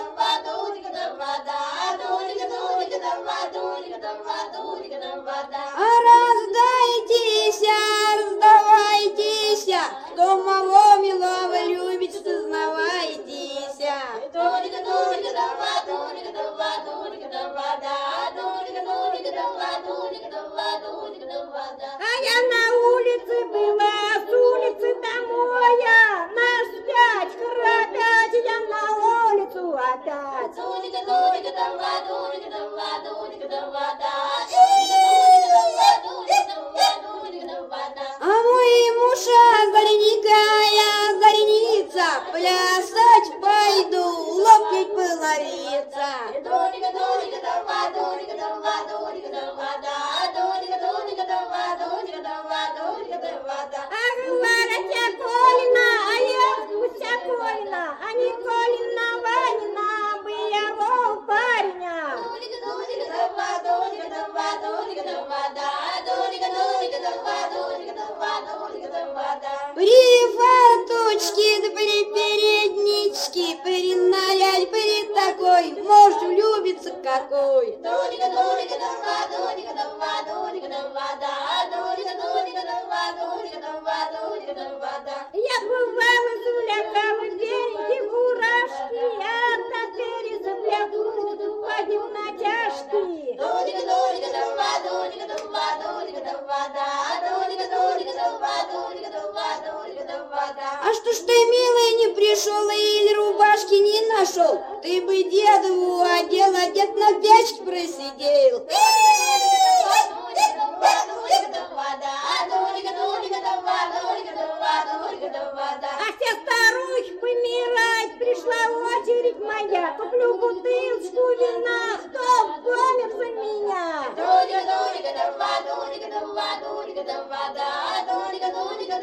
А раздайтесь, раздавайтесь, кто мало милого любит, сознавайтесь. А я на улице была, с улицы домой, нас пять храпят, я на улицу опять. А мой муж озорникая озорница, плясать пойду, лопнуть половица. Ах, Варя Колина, а я Гуся Колина, а не Колина Ванина, бы я вол парня. При фарточке, да при передничке, при нарядь, при такой, муж влюбится какой. Я бывала завлекала береги фуражки, а на берег завлекут, упадем натяжки. А что ж ты, милый, не пришел или рубашки не нашел? Ты бы дедову одел, а дед на печке просидел. А все старухи помирать, пришла очередь моя. Куплю бутылочку вина, кто помер за меня?